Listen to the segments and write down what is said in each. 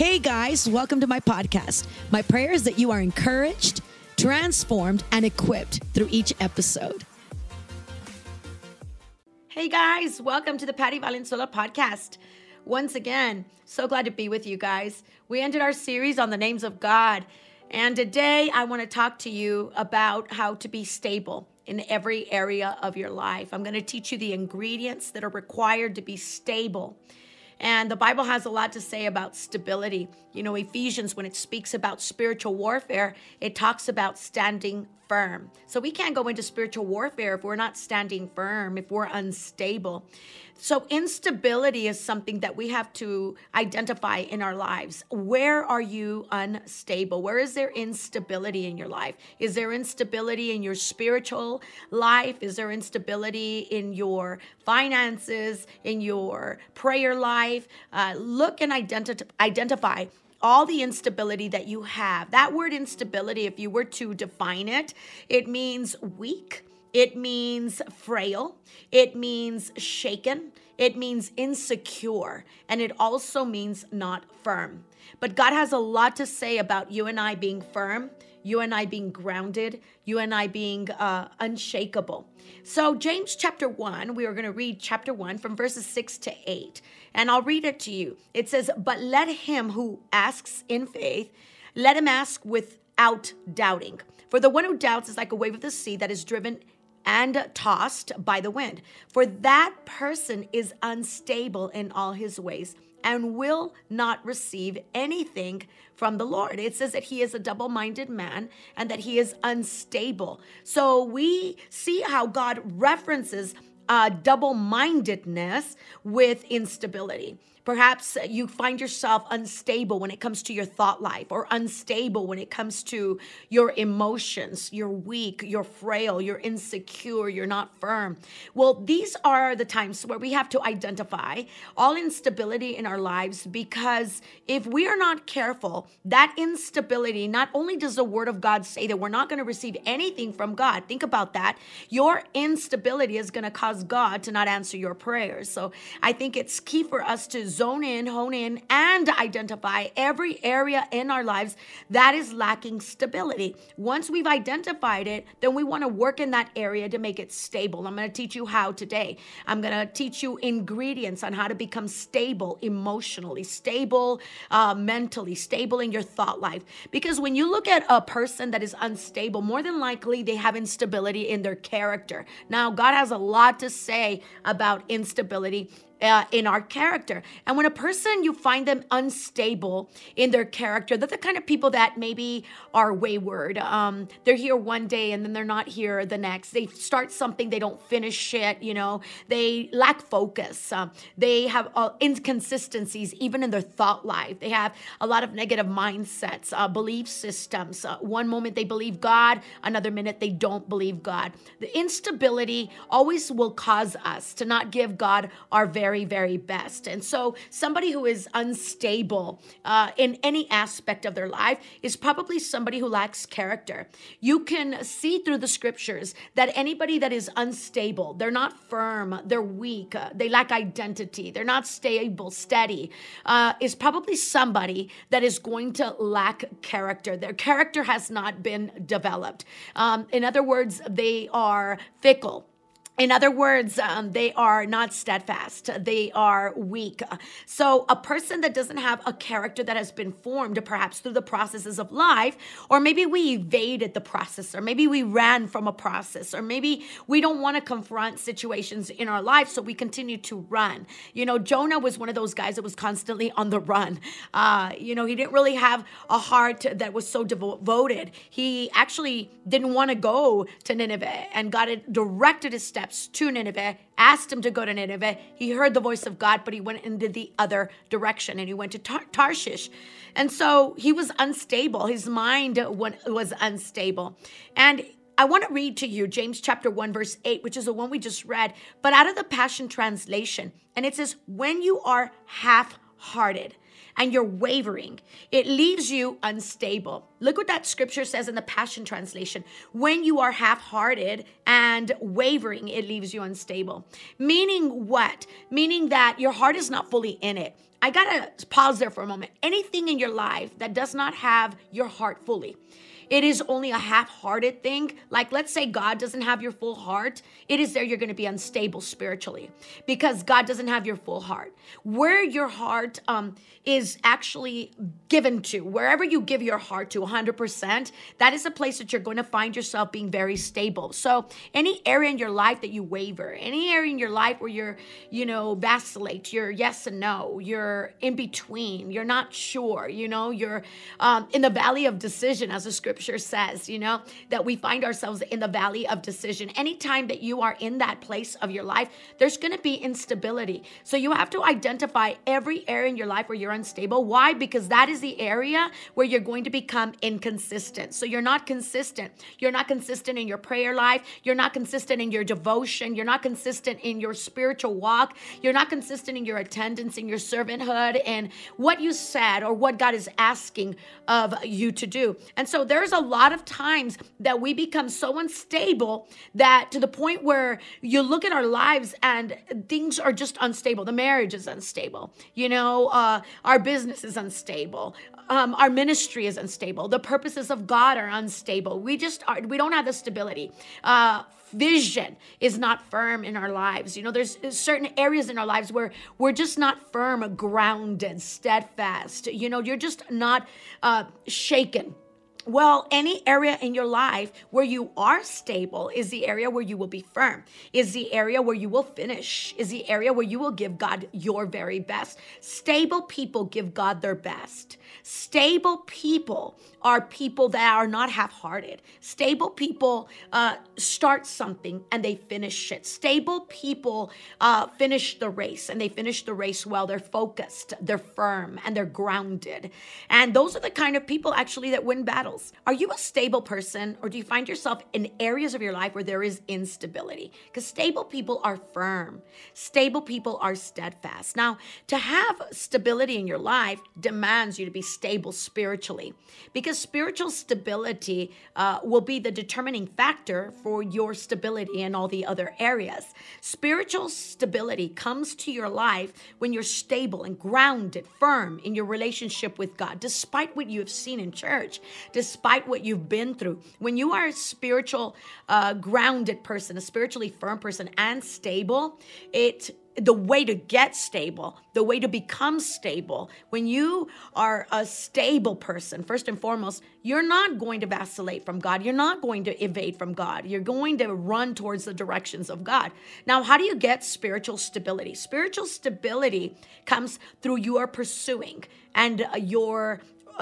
Hey guys, welcome to my podcast. My prayer is that you are encouraged, transformed, and equipped through each episode. Hey guys, welcome to the Patty Valenzuela podcast. Once again, so glad to be with you guys. We ended our series on the names of God, and today I want to talk to you about how to be stable in every area of your life. I'm going to teach you the ingredients that are required to be stable. And the Bible has a lot to say about stability. You know, Ephesians, when it speaks about spiritual warfare, it talks about standing firm. So we can't go into spiritual warfare if we're not standing firm, if we're unstable. So instability is something that we have to identify in our lives. Where are you unstable? Where is there instability in your life? Is there instability in your spiritual life? Is there instability in your finances, in your prayer life? Look and identify all the instability that you have. That word instability, if you were to define it, it means weak. It means frail. It means shaken. It means insecure. And it also means not firm. But God has a lot to say about you and I being firm, you and I being grounded, you and I being unshakable. So James chapter 1, we are going to read chapter 1 from verses 6 to 8. And I'll read it to you. It says, "But let him who asks in faith, let him ask without doubting. For the one who doubts is like a wave of the sea that is driven and tossed by the wind. For that person is unstable in all his ways and will not receive anything from the Lord." It says that he is a double-minded man and that he is unstable. So we see how God references double-mindedness with instability. Perhaps you find yourself unstable when it comes to your thought life, or unstable when it comes to your emotions. You're weak, you're frail, you're insecure, you're not firm. Well, these are the times where we have to identify all instability in our lives, because if we are not careful, that instability, not only does the Word of God say that we're not going to receive anything from God, think about that, your instability is going to cause God to not answer your prayers. So I think it's key for us to zone in, hone in, and identify every area in our lives that is lacking stability. Once we've identified it, then we want to work in that area to make it stable. I'm going to teach you how today. I'm going to teach you ingredients on how to become stable emotionally, stable mentally, stable in your thought life. Because when you look at a person that is unstable, more than likely they have instability in their character. Now, God has a lot to say about instability in our character. And when a person, you find them unstable in their character, they're the kind of people that maybe are wayward. They're here one day and then they're not here the next. They start something, they don't finish it, they lack focus. They have inconsistencies even in their thought life. They have a lot of negative mindsets, belief systems. One moment they believe God, another minute they don't believe God. The instability always will cause us to not give God our very, very best. And so somebody who is unstable in any aspect of their life is probably somebody who lacks character. You can see through the scriptures that anybody that is unstable, they're not firm, they're weak, they lack identity, they're not stable, steady, is probably somebody that is going to lack character. Their character has not been developed. In other words, they are fickle. In other words, they are not steadfast. They are weak. So a person that doesn't have a character that has been formed, perhaps through the processes of life, or maybe we evaded the process, or maybe we ran from a process, or maybe we don't want to confront situations in our life, so we continue to run. Jonah was one of those guys that was constantly on the run. He didn't really have a heart that was so devoted. He actually didn't want to go to Nineveh, and God had directed his steps to Nineveh, asked him to go to Nineveh. He heard the voice of God, but he went into the other direction, and he went to Tarshish. And so he was unstable. His mind was unstable. And I want to read to you James chapter 1, verse 8, which is the one we just read, but out of the Passion Translation. And it says, "When you are half-hearted." and you're wavering, it leaves you unstable. Look what that scripture says in the Passion Translation. When you are half-hearted and wavering, it leaves you unstable. Meaning what? Meaning that your heart is not fully in it. I gotta pause there for a moment. Anything in your life that does not have your heart fully, it is only a half-hearted thing. Like, let's say God doesn't have your full heart. It is there you're going to be unstable spiritually because God doesn't have your full heart. Where your heart is actually given to, wherever you give your heart to 100%, that is a place that you're going to find yourself being very stable. So any area in your life that you waver, any area in your life where you're, vacillate, you're yes and no, you're in between, you're not sure, you're in the valley of decision, as the scripture says, that we find ourselves in the valley of decision. Anytime that you are in that place of your life, there's going to be instability. So you have to identify every area in your life where you're unstable. Why? Because that is the area where you're going to become inconsistent. So you're not consistent. You're not consistent in your prayer life. You're not consistent in your devotion. You're not consistent in your spiritual walk. You're not consistent in your attendance, in your servanthood, and what you said or what God is asking of you to do. And so there's a lot of times that we become so unstable that to the point where you look at our lives and things are just unstable. The marriage is unstable. Our business is unstable. Our ministry is unstable. The purposes of God are unstable. We don't have the stability. Vision is not firm in our lives. There's certain areas in our lives where we're just not firm, grounded, steadfast. You're just not shaken. Well, any area in your life where you are stable is the area where you will be firm, is the area where you will finish, is the area where you will give God your very best. Stable people give God their best. Stable people are people that are not half-hearted. Stable people start something and they finish it. Stable people finish the race, and they finish the race well. They're focused, they're firm, and they're grounded. And those are the kind of people actually that win battles. Are you a stable person, or do you find yourself in areas of your life where there is instability? Because stable people are firm. Stable people are steadfast. Now, to have stability in your life demands you to be stable spiritually, because spiritual stability will be the determining factor for your stability in all the other areas. Spiritual stability comes to your life when you're stable and grounded, firm in your relationship with God, despite what you have seen in church, despite what you've been through. When you are a spiritual grounded person, a spiritually firm person and stable, the way to get stable, the way to become stable, when you are a stable person, first and foremost, you're not going to vacillate from God. You're not going to evade from God. You're going to run towards the directions of God. Now, how do you get spiritual stability? Spiritual stability comes through your pursuing and your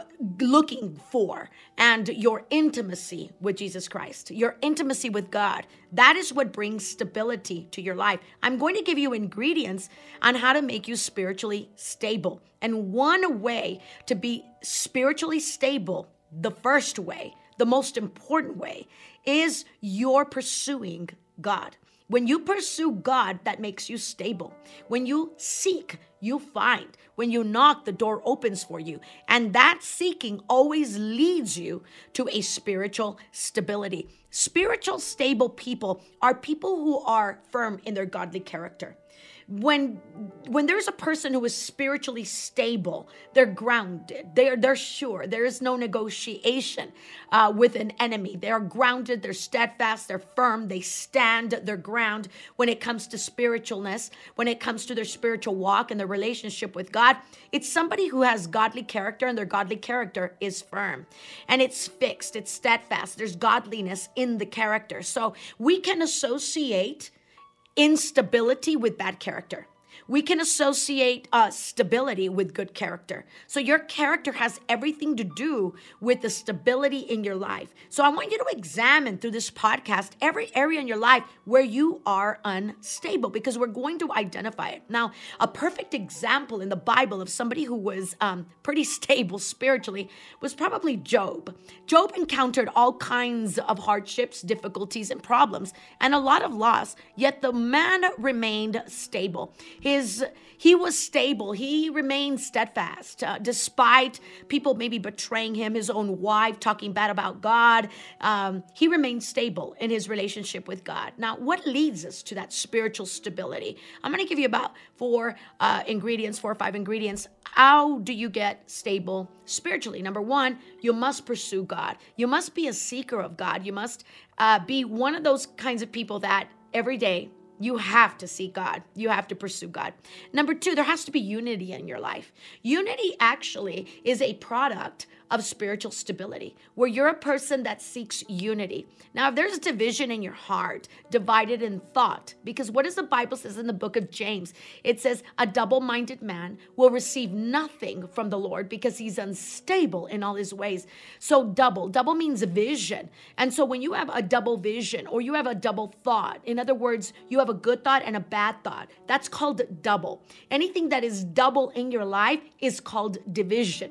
looking for and your intimacy with Jesus Christ, your intimacy with God. That is what brings stability to your life. I'm going to give you ingredients on how to make you spiritually stable. And one way to be spiritually stable, the first way, the most important way, is you're pursuing God. When you pursue God, that makes you stable. When you seek, you find. When you knock, the door opens for you. And that seeking always leads you to a spiritual stability. Spiritual stable people are people who are firm in their godly character. When there's a person who is spiritually stable, they're grounded, they're sure, there is no negotiation with an enemy. They're grounded, they're steadfast, they're firm, they stand their ground when it comes to spiritualness, when it comes to their spiritual walk and their relationship with God. It's somebody who has godly character, and their godly character is firm. And it's fixed, it's steadfast, there's godliness in the character. So we can associate instability with bad character. We can associate stability with good character. So your character has everything to do with the stability in your life. So I want you to examine through this podcast every area in your life where you are unstable, because we're going to identify it. Now, a perfect example in the Bible of somebody who was pretty stable spiritually was probably Job. Job encountered all kinds of hardships, difficulties, and problems, and a lot of loss, yet the man remained stable. His he was stable. He remained steadfast despite people maybe betraying him, his own wife talking bad about God. He remained stable in his relationship with God. Now, what leads us to that spiritual stability? I'm going to give you about 4 or 5 ingredients. How do you get stable spiritually? Number 1, you must pursue God. You must be a seeker of God. You must be one of those kinds of people that every day you have to seek God. You have to pursue God. Number 2, there has to be unity in your life. Unity actually is a product of spiritual stability, where you're a person that seeks unity. Now, if there's division in your heart, divided in thought, because what does the Bible says in the book of James? It says, a double-minded man will receive nothing from the Lord because he's unstable in all his ways. So double means vision. And so when you have a double vision or you have a double thought, in other words, you have a good thought and a bad thought, that's called double. Anything that is double in your life is called division.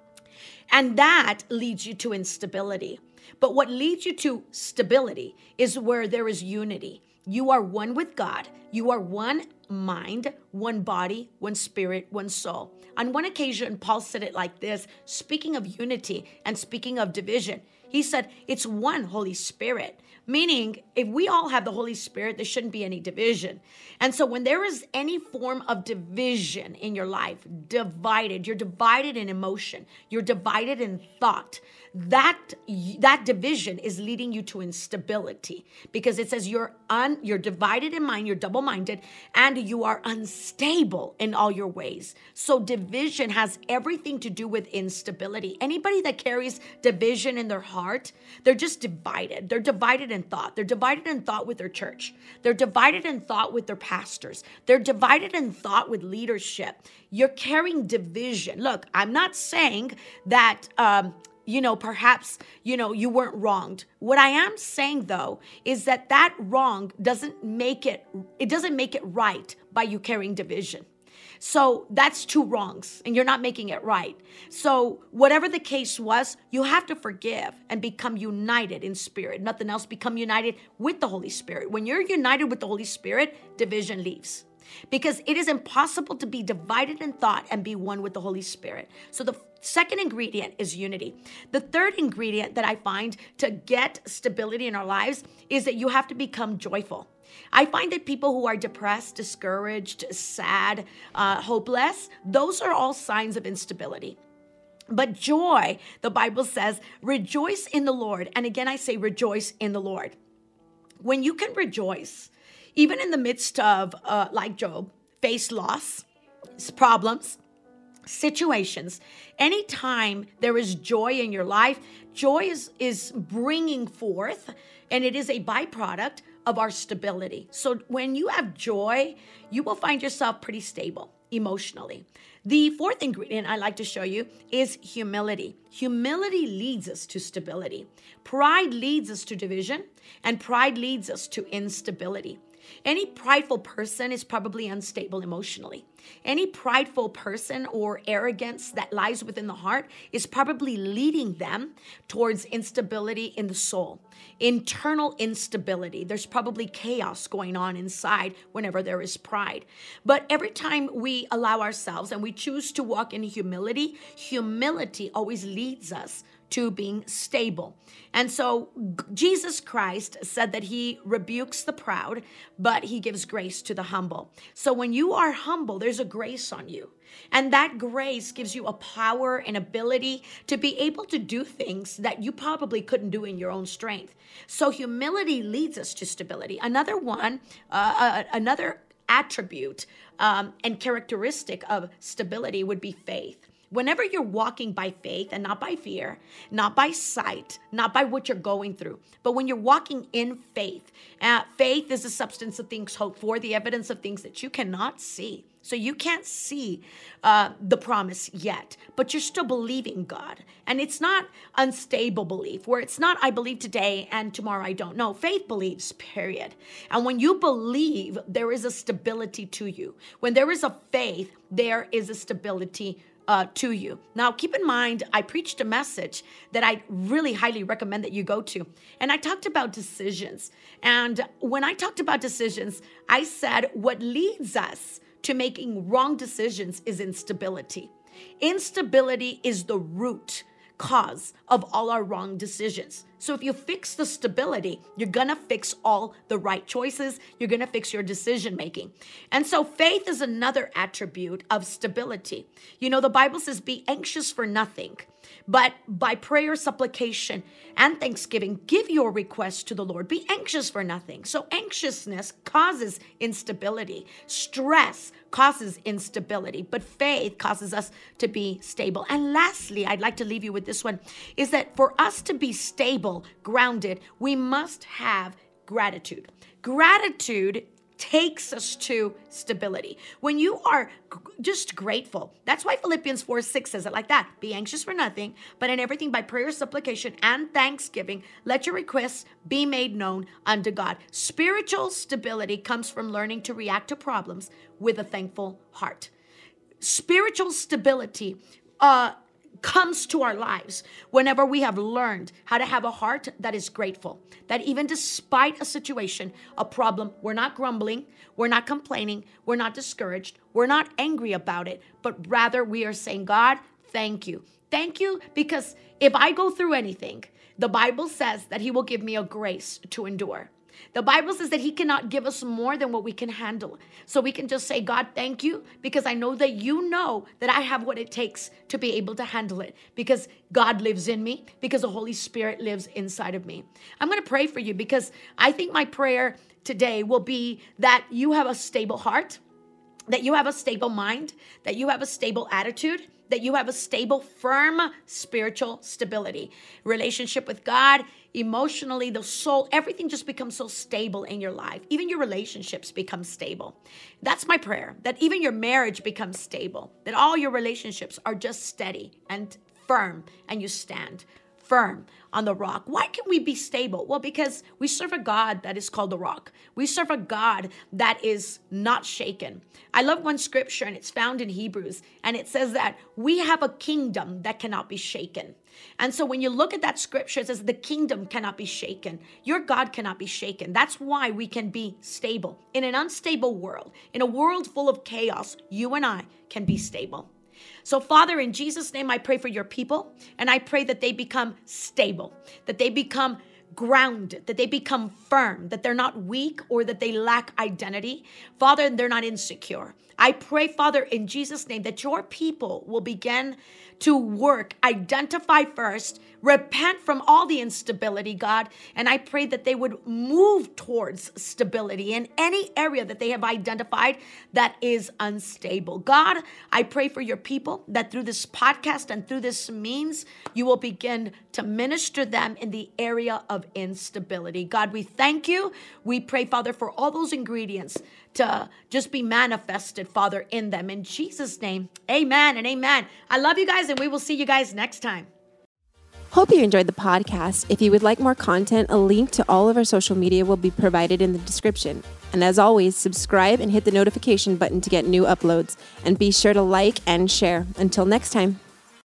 And that leads you to instability. But what leads you to stability is where there is unity. You are one with God. You are one mind, one body, one spirit, one soul. On one occasion, Paul said it like this, speaking of unity and speaking of division. He said, it's one Holy Spirit. Meaning, if we all have the Holy Spirit, there shouldn't be any division. And so when there is any form of division in your life, you're divided in emotion, you're divided in thought, that division is leading you to instability, because it says you're divided in mind, you're double-minded, and you are unstable in all your ways. So division has everything to do with instability. Anybody that carries division in their heart, they're just divided. They're divided in thought. They're divided in thought with their church. They're divided in thought with their pastors. They're divided in thought with leadership. You're carrying division. Look, I'm not saying that perhaps, you weren't wronged. What I am saying, though, is that wrong doesn't make it right by you carrying division. So that's 2 wrongs, and you're not making it right. So whatever the case was, you have to forgive and become united in spirit. Nothing else, become united with the Holy Spirit. When you're united with the Holy Spirit, division leaves. Because it is impossible to be divided in thought and be one with the Holy Spirit. So the second ingredient is unity. The third ingredient that I find to get stability in our lives is that you have to become joyful. I find that people who are depressed, discouraged, sad, hopeless, those are all signs of instability. But joy, the Bible says, rejoice in the Lord. And again, I say rejoice in the Lord. When you can rejoice, even in the midst of, like Job, face loss, problems, situations, anytime there is joy in your life, joy is bringing forth, and it is a byproduct of our stability. So when you have joy, you will find yourself pretty stable emotionally. The fourth ingredient I like to show you is humility. Humility leads us to stability. Pride leads us to division, and pride leads us to instability. Any prideful person is probably unstable emotionally. Any prideful person or arrogance that lies within the heart is probably leading them towards instability in the soul, internal instability. There's probably chaos going on inside whenever there is pride. But every time we allow ourselves and we choose to walk in humility, humility always leads us to being stable. And so Jesus Christ said that he rebukes the proud, but he gives grace to the humble. So when you are humble, there's a grace on you. And that grace gives you a power and ability to be able to do things that you probably couldn't do in your own strength. So humility leads us to stability. Another attribute and characteristic of stability would be faith. Whenever you're walking by faith and not by fear, not by sight, not by what you're going through, but when you're walking in faith, faith is the substance of things hoped for, the evidence of things that you cannot see. So you can't see the promise yet, but you're still believing God. And it's not unstable belief, where it's not I believe today and tomorrow I don't. No, faith believes, period. And when you believe, there is a stability to you. When there is a faith, there is a stability to you. Now, keep in mind, I preached a message that I really highly recommend that you go to. And I talked about decisions. And when I talked about decisions, I said what leads us to making wrong decisions is instability. Instability is the root cause of all our wrong decisions. So if you fix the stability, you're going to fix all the right choices. You're going to fix your decision making. And so faith is another attribute of stability. You know, the Bible says, be anxious for nothing, but by prayer, supplication, and thanksgiving, give your requests to the Lord. Be anxious for nothing. So anxiousness causes instability. Stress causes instability, but faith causes us to be stable. And lastly, I'd like to leave you with this one, is that for us to be stable, grounded, we must have gratitude. Gratitude takes us to stability. When you are just grateful, that's why Philippians 4:6 says it like that. Be anxious for nothing, but in everything by prayer, supplication, and thanksgiving, let your requests be made known unto God. Spiritual stability comes from learning to react to problems with a thankful heart. Spiritual stability comes to our lives whenever we have learned how to have a heart that is grateful, that even despite a situation, a problem, we're not grumbling, we're not complaining, we're not discouraged, we're not angry about it, but rather we are saying, God, thank you. Thank you, because if I go through anything, the Bible says that he will give me a grace to endure. The Bible says that he cannot give us more than what we can handle. So we can just say, God, thank you, because I know that you know that I have what it takes to be able to handle it, because God lives in me, because the Holy Spirit lives inside of me. I'm going to pray for you, because I think my prayer today will be that you have a stable heart, that you have a stable mind, that you have a stable attitude, that you have a stable, firm spiritual stability. Relationship with God, emotionally, the soul, everything just becomes so stable in your life. Even your relationships become stable. That's my prayer, that even your marriage becomes stable, that all your relationships are just steady and firm, and you stand firm on the rock. Why can we be stable? Well, because we serve a God that is called the rock. We serve a God that is not shaken. I love one scripture, and it's found in Hebrews, and it says that we have a kingdom that cannot be shaken. And so when you look at that scripture, it says the kingdom cannot be shaken. Your God cannot be shaken. That's why we can be stable. In an unstable world, in a world full of chaos, you and I can be stable. So Father, in Jesus' name, I pray for your people, and I pray that they become stable, that they become grounded, that they become firm, that they're not weak or that they lack identity. Father, they're not insecure. I pray, Father, in Jesus' name, that your people will begin to work, identify first, repent from all the instability, God. And I pray that they would move towards stability in any area that they have identified that is unstable. God, I pray for your people that through this podcast and through this means, you will begin to minister them in the area of instability. God, we thank you. We pray, Father, for all those ingredients to just be manifested, Father, in them. In Jesus' name, amen and amen. I love you guys, and we will see you guys next time. Hope you enjoyed the podcast. If you would like more content, a link to all of our social media will be provided in the description. And as always, subscribe and hit the notification button to get new uploads. And be sure to like and share. Until next time.